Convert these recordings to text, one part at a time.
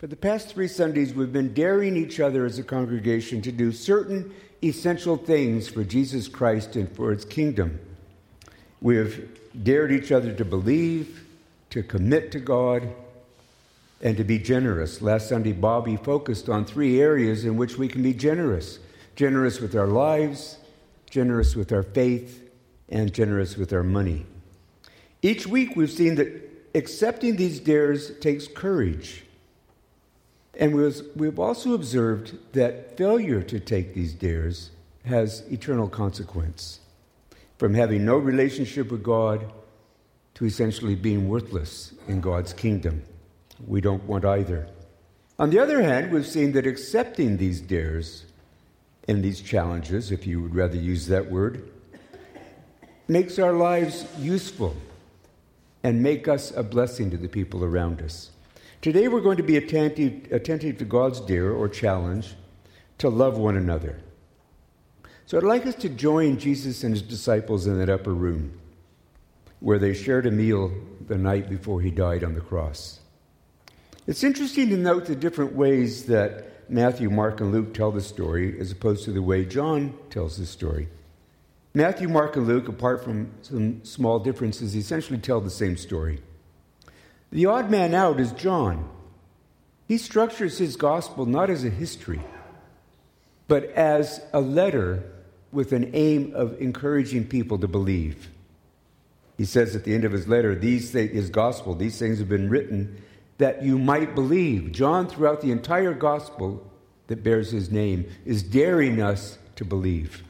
For the past 3 Sundays, we've been daring each other as a congregation to do certain essential things for Jesus Christ and for His kingdom. We have dared each other to believe, to commit to God, and to be generous. Last Sunday, Bobby focused on 3 areas in which we can be generous. Generous with our lives, generous with our faith, and generous with our money. Each week, we've seen that accepting these dares takes courage. And we've also observed that failure to take these dares has eternal consequence. From having no relationship with God to essentially being worthless in God's kingdom. We don't want either. On the other hand, we've seen that accepting these dares and these challenges, if you would rather use that word, makes our lives useful and make us a blessing to the people around us. Today we're going to be attentive to God's dare or challenge to love one another. So I'd like us to join Jesus and His disciples in that upper room where they shared a meal the night before He died on the cross. It's interesting to note the different ways that Matthew, Mark, and Luke tell the story as opposed to the way John tells the story. Matthew, Mark, and Luke, apart from some small differences, essentially tell the same story. The odd man out is John. He structures his gospel not as a history, but as a letter with an aim of encouraging people to believe. He says at the end of his letter, his gospel, these things have been written that you might believe. John, throughout the entire gospel that bears his name, is daring us to believe.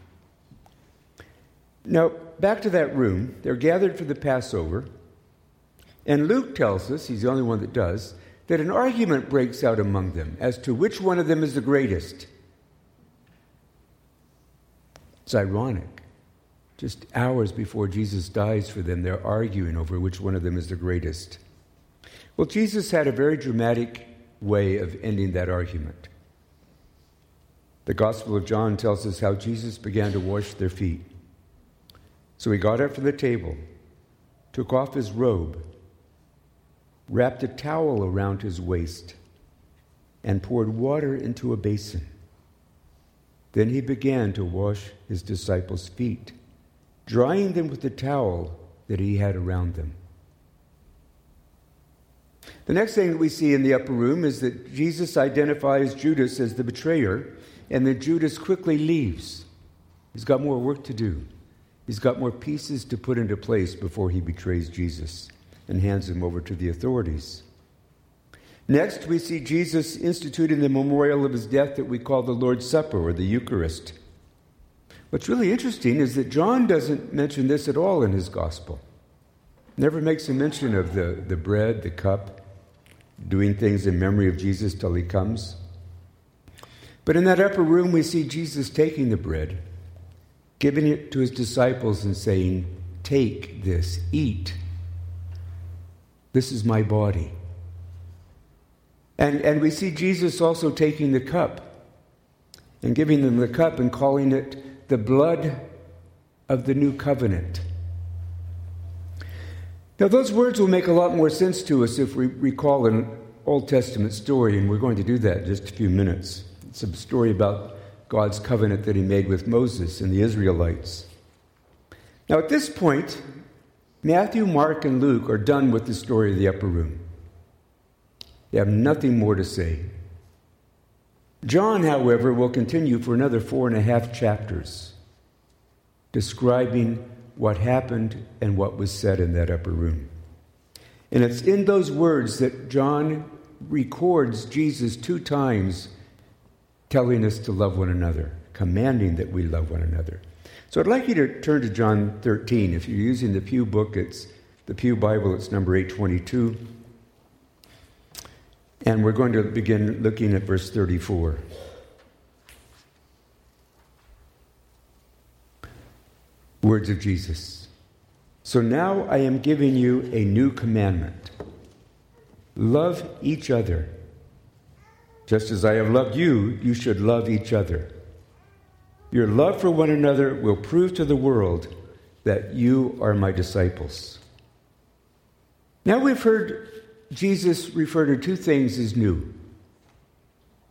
Now, back to that room. They're gathered for the Passover. And Luke tells us, he's the only one that does, that an argument breaks out among them as to which one of them is the greatest. It's ironic. Just hours before Jesus dies for them, they're arguing over which one of them is the greatest. Well, Jesus had a very dramatic way of ending that argument. The Gospel of John tells us how Jesus began to wash their feet. So He got up from the table, took off his robe, wrapped a towel around his waist, and poured water into a basin. Then He began to wash His disciples' feet, drying them with the towel that He had around them. The next thing that we see in the upper room is that Jesus identifies Judas as the betrayer, and that Judas quickly leaves. He's got more work to do. He's got more pieces to put into place before he betrays Jesus and hands him over to the authorities. Next, we see Jesus instituting the memorial of his death that we call the Lord's Supper or the Eucharist. What's really interesting is that John doesn't mention this at all in his gospel. Never makes a mention of the bread, the cup, doing things in memory of Jesus till He comes. But in that upper room, we see Jesus taking the bread, giving it to His disciples and saying, "Take this, eat. This is my body." And we see Jesus also taking the cup and giving them the cup and calling it the blood of the new covenant. Now, those words will make a lot more sense to us if we recall an Old Testament story, and we're going to do that in just a few minutes. It's a story about God's covenant that He made with Moses and the Israelites. Now, at this point, Matthew, Mark, and Luke are done with the story of the upper room. They have nothing more to say. John, however, will continue for another 4.5 chapters, describing what happened and what was said in that upper room. And it's in those words that John records Jesus 2 times telling us to love one another, commanding that we love one another. So I'd like you to turn to John 13. If you're using the Pew book, it's the Pew Bible, it's number 822. And we're going to begin looking at verse 34. Words of Jesus. "So now I am giving you a new commandment. Love each other. Just as I have loved you, you should love each other. Your love for one another will prove to the world that you are my disciples." Now we've heard Jesus refer to 2 things as new.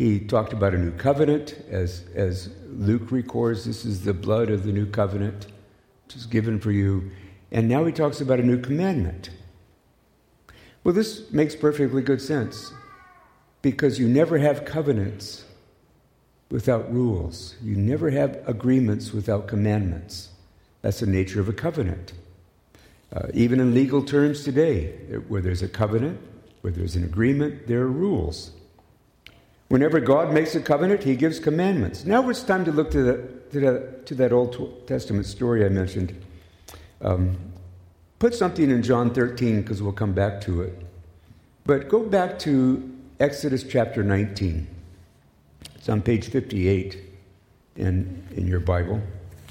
He talked about a new covenant, as Luke records, this is the blood of the new covenant, which is given for you. And now he talks about a new commandment. Well, this makes perfectly good sense, because you never have covenants without rules. You never have agreements without commandments. That's the nature of a covenant. Even in legal terms today, where there's a covenant, where there's an agreement, there are rules. Whenever God makes a covenant, he gives commandments. Now it's time to look to that Old Testament story I mentioned. Put something in John 13, because we'll come back to it. But go back to Exodus chapter 19. It's on page 58 in your Bible.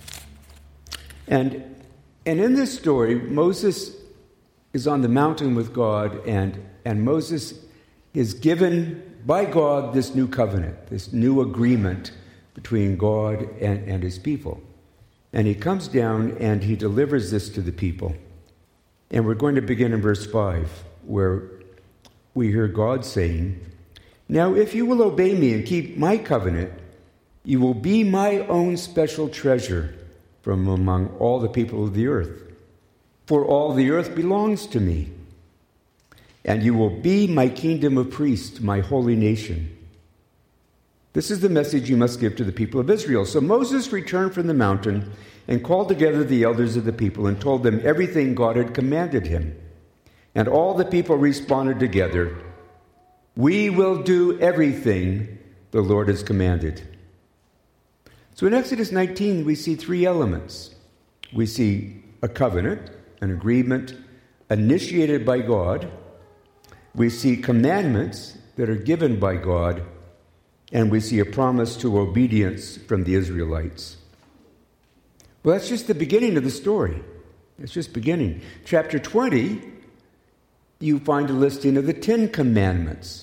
And in this story, Moses is on the mountain with God, and Moses is given by God this new covenant, this new agreement between God and his people. And he comes down and he delivers this to the people. And we're going to begin in verse 5, where we hear God saying, "Now if you will obey me and keep my covenant, you will be my own special treasure from among all the people of the earth. For all the earth belongs to me. And you will be my kingdom of priests, my holy nation." This is the message you must give to the people of Israel. So Moses returned from the mountain and called together the elders of the people and told them everything God had commanded him. And all the people responded together, "We will do everything the Lord has commanded." So in Exodus 19, we see three elements. We see a covenant, an agreement initiated by God. We see commandments that are given by God. And we see a promise to obedience from the Israelites. Well, that's just the beginning of the story. It's just beginning. Chapter 20, you find a listing of the 10 commandments.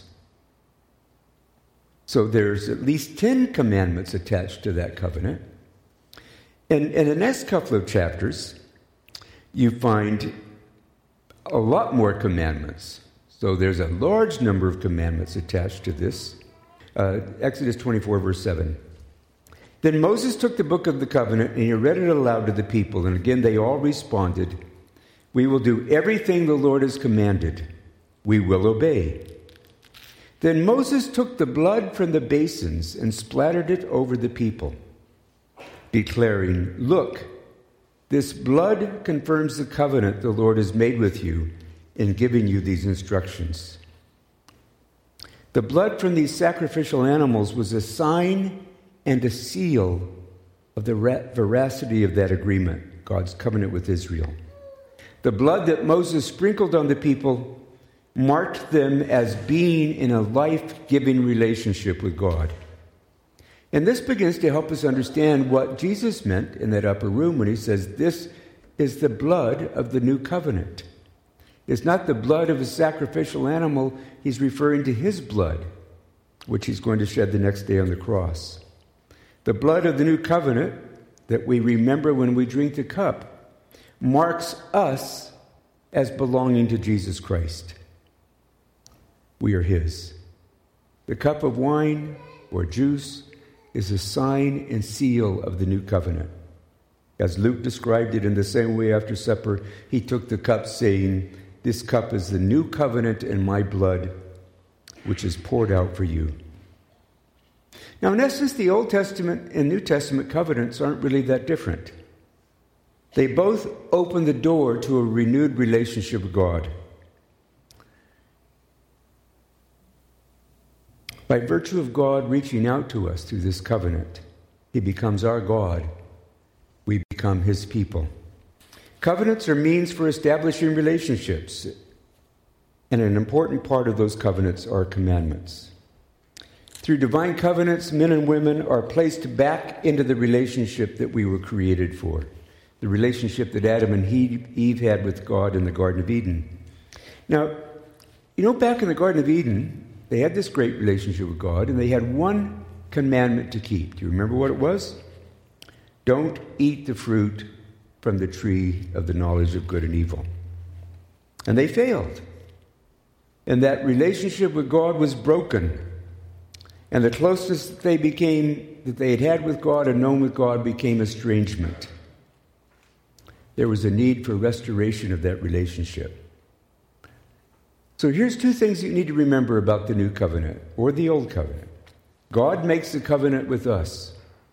So there's at least 10 commandments attached to that covenant. And in the next couple of chapters, you find a lot more commandments. So there's a large number of commandments attached to this. Exodus 24, verse 7. Then Moses took the book of the covenant and he read it aloud to the people. And again, they all responded, "We will do everything the Lord has commanded. We will obey." Then Moses took the blood from the basins and splattered it over the people, declaring, "Look, this blood confirms the covenant the Lord has made with you in giving you these instructions." The blood from these sacrificial animals was a sign and a seal of the veracity of that agreement, God's covenant with Israel. The blood that Moses sprinkled on the people marked them as being in a life-giving relationship with God. And this begins to help us understand what Jesus meant in that upper room when he says, "This is the blood of the new covenant." It's not the blood of a sacrificial animal. He's referring to his blood, which he's going to shed the next day on the cross. The blood of the new covenant that we remember when we drink the cup marks us as belonging to Jesus Christ. We are his. The cup of wine or juice is a sign and seal of the new covenant. As Luke described it in the same way after supper, he took the cup saying, "This cup is the new covenant in my blood, which is poured out for you." Now, in essence, the Old Testament and New Testament covenants aren't really that different. They both open the door to a renewed relationship with God. By virtue of God reaching out to us through this covenant, he becomes our God. We become his people. Covenants are means for establishing relationships, and an important part of those covenants are commandments. Through divine covenants, men and women are placed back into the relationship that we were created for, the relationship that Adam and Eve had with God in the Garden of Eden. Now, back in the Garden of Eden, they had this great relationship with God, and they had one commandment to keep. Do you remember what it was? Don't eat the fruit from the tree of the knowledge of good and evil. And they failed. And that relationship with God was broken. And the closeness that they had had with God and known with God became estrangement. There was a need for restoration of that relationship. So here's two things you need to remember about the new covenant or the old covenant. God makes the covenant with us.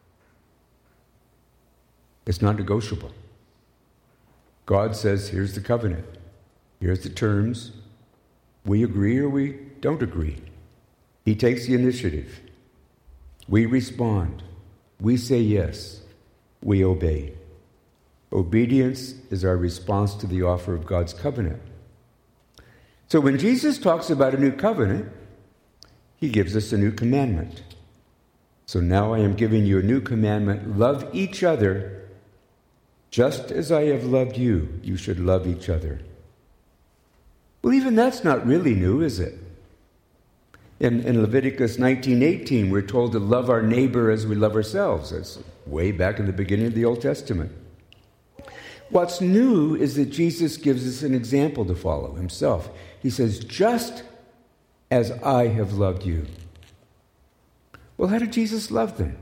It's not negotiable. God says, here's the covenant. Here's the terms. We agree or we don't agree. He takes the initiative. We respond. We say yes. We obey. Obedience is our response to the offer of God's covenant. So when Jesus talks about a new covenant, he gives us a new commandment. So now I am giving you a new commandment. Love each other. Just as I have loved you, you should love each other. Well, even that's not really new, is it? In Leviticus 19:18, we're told to love our neighbor as we love ourselves. That's way back in the beginning of the Old Testament. What's new is that Jesus gives us an example to follow himself. He says, just as I have loved you. Well, how did Jesus love them?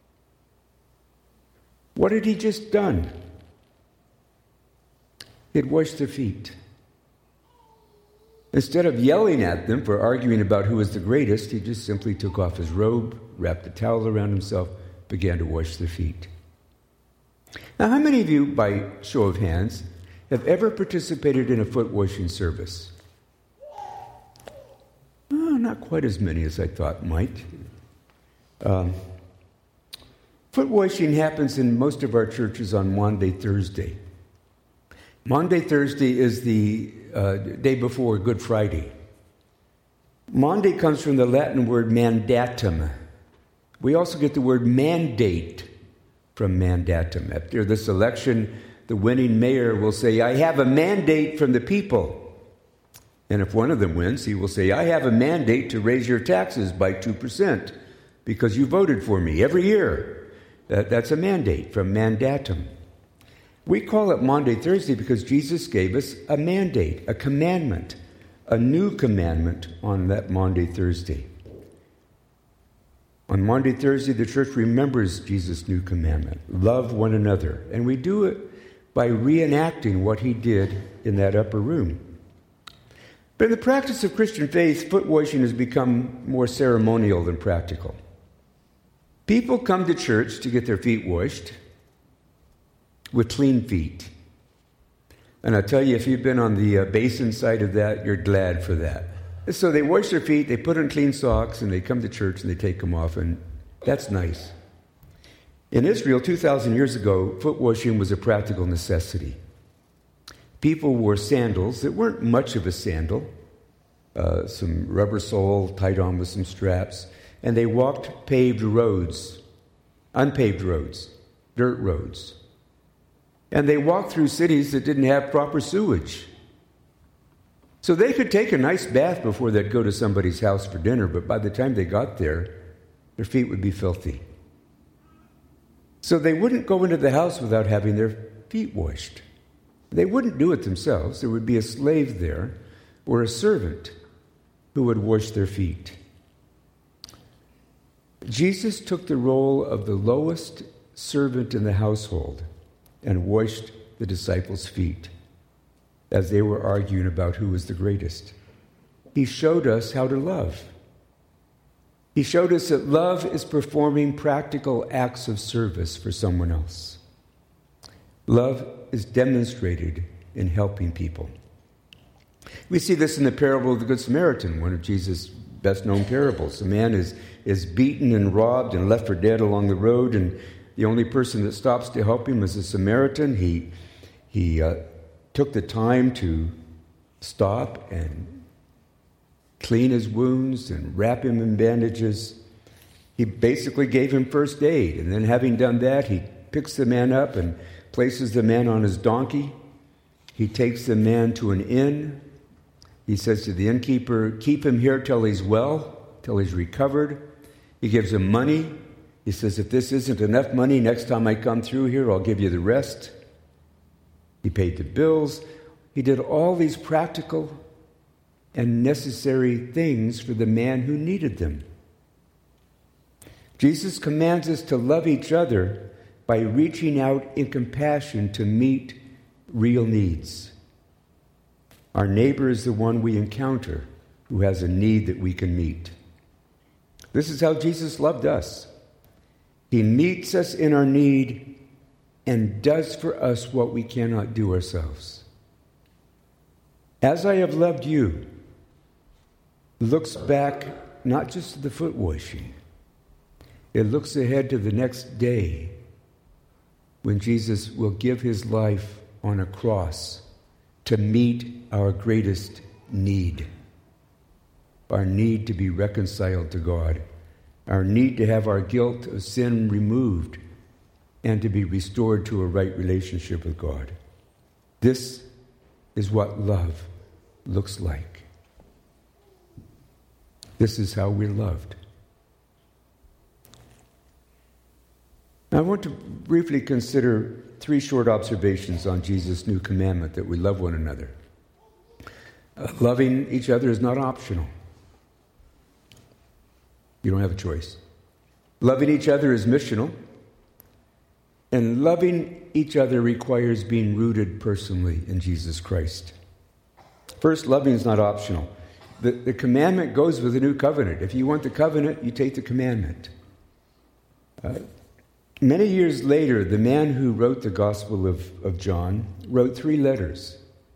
What had he just done? He had washed their feet. Instead of yelling at them for arguing about who was the greatest, he just simply took off his robe, wrapped a towel around himself, began to wash their feet. Now, how many of you, by show of hands, have ever participated in a foot washing service? Oh, not quite as many as I thought might. Foot washing happens in most of our churches on Maundy Thursday. Maundy Thursday is the day before Good Friday. Maundy comes from the Latin word mandatum. We also get the word mandate from mandatum. After this election, the winning mayor will say, I have a mandate from the people. And if one of them wins, he will say, I have a mandate to raise your taxes by 2% because you voted for me every year. That's a mandate from mandatum. We call it Maundy Thursday because Jesus gave us a mandate, a commandment, a new commandment on that Maundy Thursday. On Maundy Thursday, the church remembers Jesus' new commandment, love one another. And we do it by reenacting what he did in that upper room. But in the practice of Christian faith, foot washing has become more ceremonial than practical. People come to church to get their feet washed with clean feet. And I tell you, if you've been on the basin side of that, you're glad for that. And so they wash their feet, they put on clean socks, and they come to church and they take them off, and that's nice. In Israel, 2,000 years ago, foot washing was a practical necessity. People wore sandals that weren't much of a sandal, some rubber sole tied on with some straps, and they walked paved roads, unpaved roads, dirt roads. And they walked through cities that didn't have proper sewage. So they could take a nice bath before they'd go to somebody's house for dinner, but by the time they got there, their feet would be filthy. So they wouldn't go into the house without having their feet washed. They wouldn't do it themselves. There would be a slave there or a servant who would wash their feet. Jesus took the role of the lowest servant in the household and washed the disciples' feet as they were arguing about who was the greatest. He showed us how to love. He showed us that love is performing practical acts of service for someone else. Love is demonstrated in helping people. We see this in the parable of the Good Samaritan, one of Jesus' best-known parables. A man is beaten and robbed and left for dead along the road, and the only person that stops to help him is a Samaritan. He took the time to stop and clean his wounds and wrap him in bandages. He basically gave him first aid, and then having done that, he picks the man up and places the man on his donkey. He takes the man to an inn. He says to the innkeeper, keep him here till he's well, till he's recovered. He gives him money. He says, if this isn't enough money, next time I come through here, I'll give you the rest. He paid the bills. He did all these practical and necessary things for the man who needed them. Jesus commands us to love each other by reaching out in compassion to meet real needs. Our neighbor is the one we encounter who has a need that we can meet. This is how Jesus loved us. He meets us in our need and does for us what we cannot do ourselves. As I have loved you looks back not just to the foot washing. It looks ahead to the next day when Jesus will give his life on a cross to meet our greatest need. Our need to be reconciled to God. Our need to have our guilt of sin removed and to be restored to a right relationship with God. This is what love looks like. This is how we're loved. Now, I want to briefly consider 3 short observations on Jesus' new commandment that we love one another. Loving each other is not optional. You don't have a choice. Loving each other is missional. And loving each other requires being rooted personally in Jesus Christ. First, loving is not optional. The commandment goes with the new covenant. If you want the covenant, you take the commandment. Many years later, the man who wrote the Gospel of John wrote 3 letters.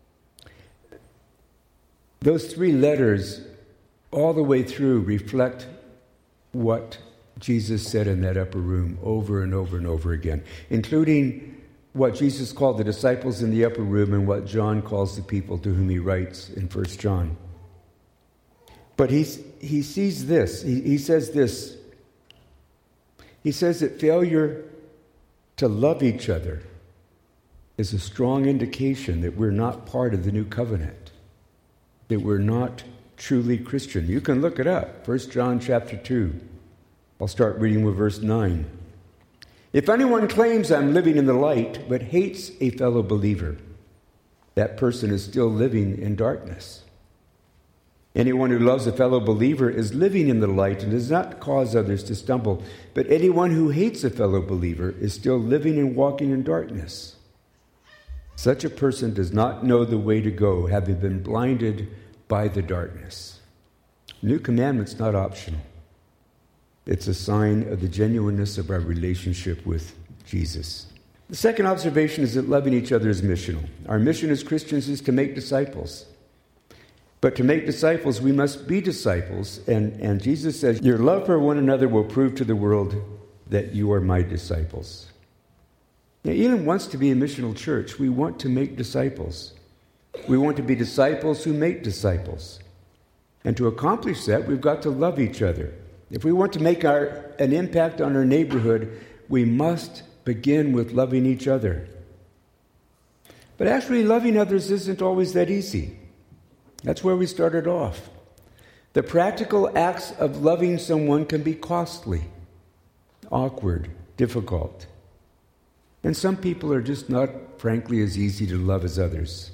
Those 3 letters, all the way through, reflect what Jesus said in that upper room over and over and over again, including what Jesus called the disciples in the upper room and what John calls the people to whom he writes in 1 John. But he sees this. He says this. He says that failure to love each other is a strong indication that we're not part of the new covenant, that we're not truly Christian. You can look it up. 1 John chapter 2. I'll start reading with verse 9. If anyone claims I'm living in the light but hates a fellow believer, that person is still living in darkness. Anyone who loves a fellow believer is living in the light and does not cause others to stumble. But anyone who hates a fellow believer is still living and walking in darkness. Such a person does not know the way to go, having been blinded by the darkness. New commandment's not optional. It's a sign of the genuineness of our relationship with Jesus. The second observation is that loving each other is missional. Our mission as Christians is to make disciples. But to make disciples, we must be disciples. And Jesus says, your love for one another will prove to the world that you are my disciples. Now, Elim wants to be a missional church. We want to make disciples. We want to be disciples who make disciples. And to accomplish that, we've got to love each other. If we want to make an impact on our neighborhood, we must begin with loving each other. But actually, loving others isn't always that easy. That's where we started off. The practical acts of loving someone can be costly, awkward, difficult. And some people are just not, frankly, as easy to love as others.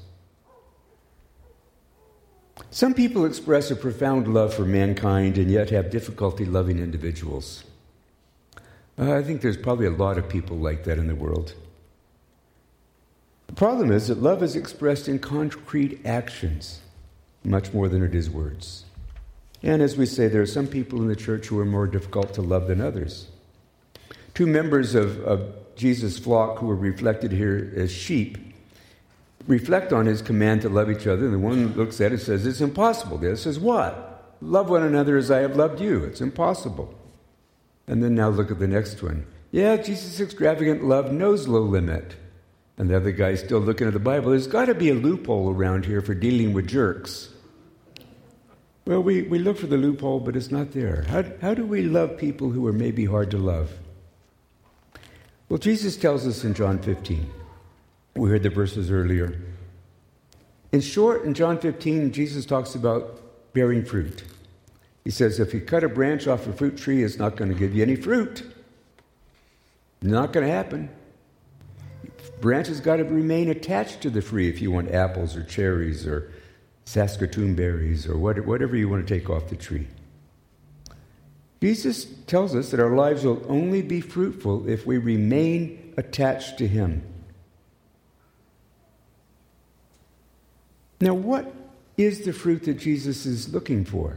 Some people express a profound love for mankind and yet have difficulty loving individuals. I think there's probably a lot of people like that in the world. The problem is that love is expressed in concrete actions much more than it is words. And as we say, there are some people in the church who are more difficult to love than others. 2 members of Jesus' flock who are reflected here as sheep reflect on his command to love each other. And the one looks at it and says, it's impossible. The other says, what? Love one another as I have loved you. It's impossible. And then now look at the next one. Yeah, Jesus' extravagant love knows low limit. And the other guy's still looking at the Bible. There's got to be a loophole around here for dealing with jerks. Well, we look for the loophole, but it's not there. How do we love people who are maybe hard to love? Well, Jesus tells us in John 15. We heard the verses earlier. In short, in John 15, Jesus talks about bearing fruit. He says, if you cut a branch off a fruit tree, it's not going to give you any fruit. Not going to happen. Branches got to remain attached to the tree if you want apples or cherries or Saskatoon berries or whatever you want to take off the tree. Jesus tells us that our lives will only be fruitful if we remain attached to Him. Now, what is the fruit that Jesus is looking for?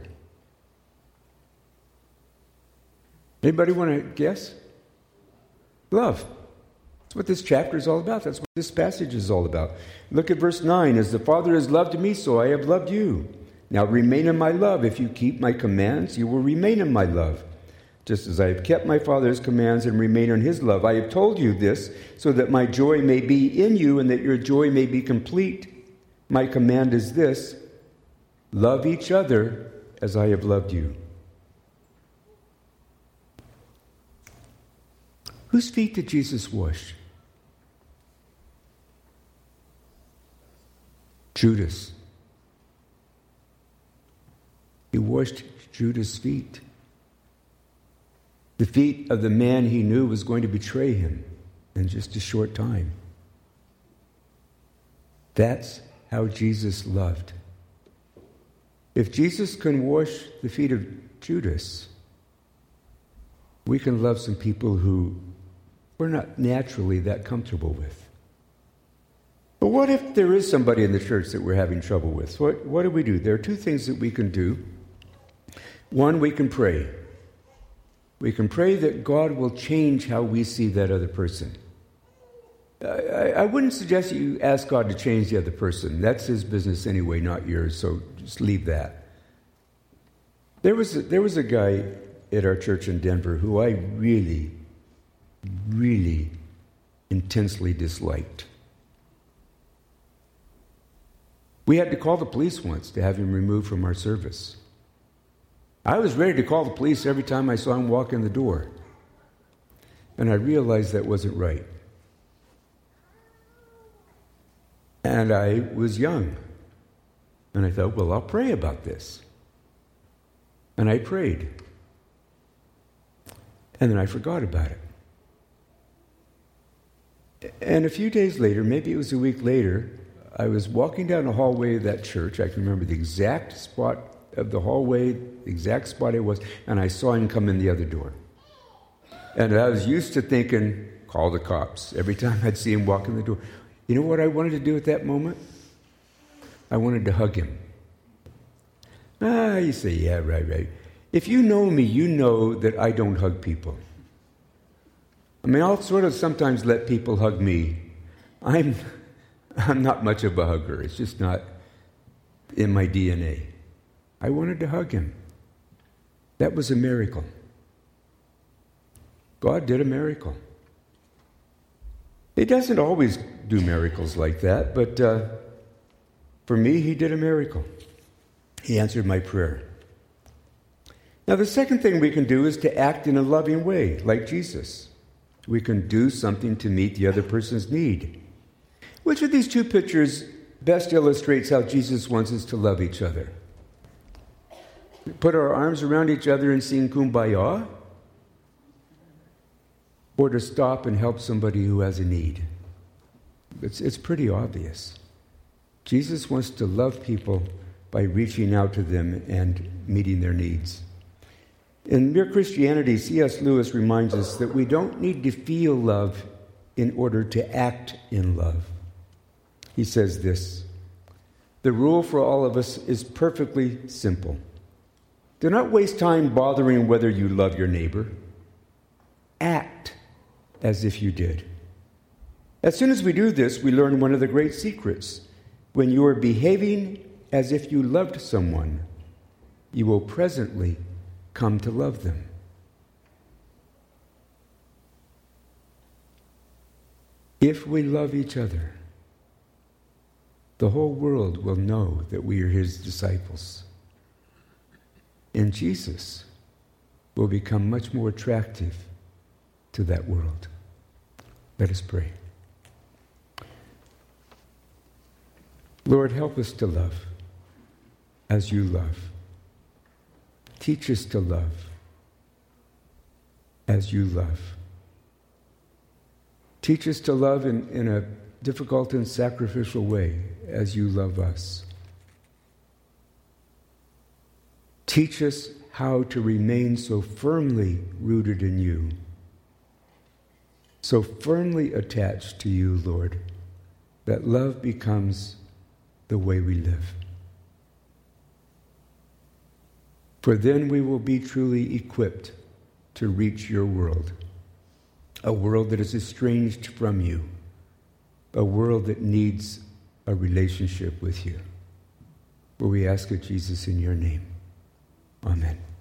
Anybody want to guess? Love. That's what this chapter is all about. That's what this passage is all about. Look at verse 9. As the Father has loved me, so I have loved you. Now remain in my love. If you keep my commands, you will remain in my love. Just as I have kept my Father's commands and remain in his love. I have told you this so that my joy may be in you and that your joy may be complete. My command is this: love each other as I have loved you. Whose feet did Jesus wash? Judas. He washed Judas' feet. The feet of the man he knew was going to betray him in just a short time. That's how Jesus loved. If Jesus can wash the feet of Judas, we can love some people who we're not naturally that comfortable with. But what if there is somebody in the church that we're having trouble with? What do we do? There are two things that we can do. One, we can pray. We can pray that God will change how we see that other person. I wouldn't suggest you ask God to change the other person. That's his business anyway, not yours, so just leave that. There was a guy at our church in Denver who I really, really intensely disliked. We had to call the police once to have him removed from our service. I was ready to call the police every time I saw him walk in the door. And I realized that wasn't right. And I was young. And I thought, well, I'll pray about this. And I prayed. And then I forgot about it. And a few days later, maybe it was a week later, I was walking down the hallway of that church. I can remember the exact spot of the hallway, the exact spot it was, and I saw him come in the other door. And I was used to thinking, call the cops, every time I'd see him walk in the door. You know what I wanted to do at that moment? I wanted to hug him. You say, yeah, right. If you know me, you know that I don't hug people. I mean, I'll sort of sometimes let people hug me. I'm not much of a hugger. It's just not in my DNA. I wanted to hug him. That was a miracle. God did a miracle. He doesn't always do miracles like that, but for me, he did a miracle. He answered my prayer. Now, the second thing we can do is to act in a loving way, like Jesus. We can do something to meet the other person's need. Which of these two pictures best illustrates how Jesus wants us to love each other? Put our arms around each other and sing Kumbaya? Or to stop and help somebody who has a need? It's pretty obvious. Jesus wants to love people by reaching out to them and meeting their needs. In Mere Christianity, C.S. Lewis reminds us that we don't need to feel love in order to act in love. He says this: the rule for all of us is perfectly simple. Do not waste time bothering whether you love your neighbor. Act as if you did. As soon as we do this, we learn one of the great secrets. When you are behaving as if you loved someone, you will presently come to love them. If we love each other, the whole world will know that we are his disciples. And Jesus will become much more attractive to that world. Let us pray. Lord, help us to love as you love. Teach us to love as you love. Teach us to love in a difficult and sacrificial way as you love us. Teach us how to remain so firmly rooted in you, so firmly attached to you, Lord, that love becomes the way we live. For then we will be truly equipped to reach your world, a world that is estranged from you, a world that needs a relationship with you. For we ask it, Jesus, in your name. Amen.